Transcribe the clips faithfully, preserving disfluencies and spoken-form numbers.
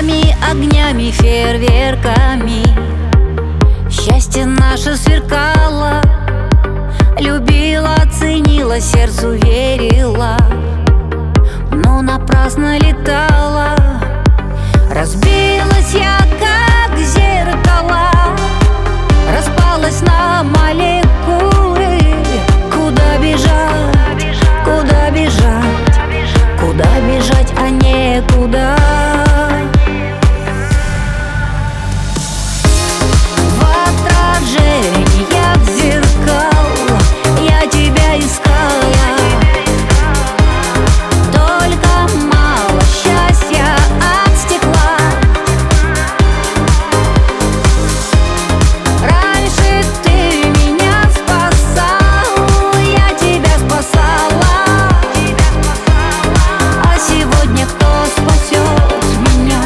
огнями, огнями, фейерверками счастье наше сверкало. Любила, ценила, сердцу верила, но напрасно летала. Разбилась я, как зеркало, распалась на молекулы. Куда бежать, куда бежать, куда бежать, а некуда. В отражениях зеркал я тебя искала, только мало счастья от стекла. Раньше ты меня спасал, я тебя спасала, а сегодня кто спасет меня?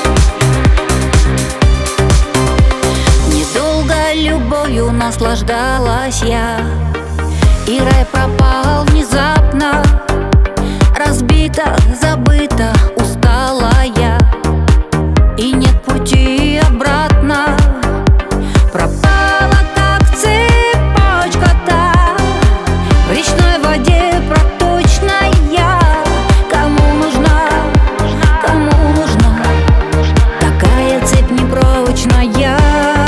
Недолго любовью наслаждалась я, и рай пропал внезапно. Разбита, забыта, устала я, и нет пути обратно. Пропала, как цепочка-то в речной воде проточная. Кому нужна, кому нужна такая цепь непрочная?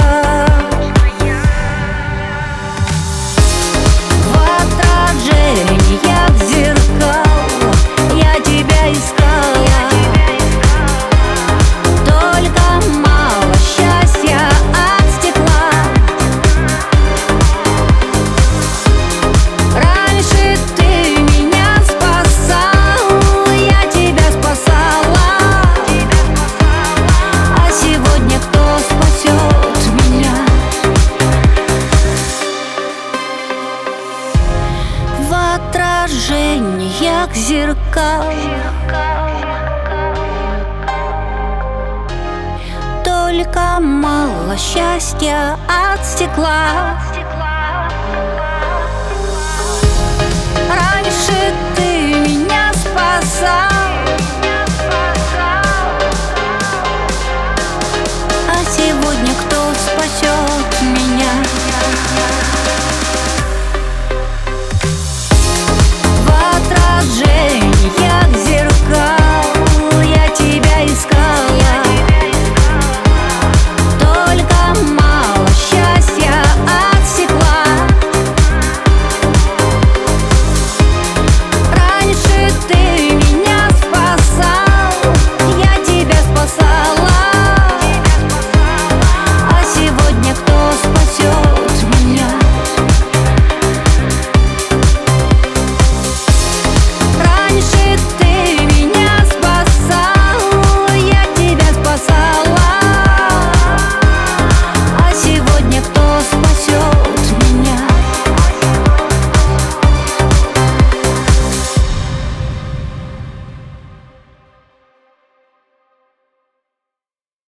В отражениях зеркал я тебя искала, только мало счастья от стекла. Раньше ты меня спасал, я тебя спасала, а сегодня кто спасет меня? В отражениях зеркал только мало счастья от стекла. Раньше ты меня спасал,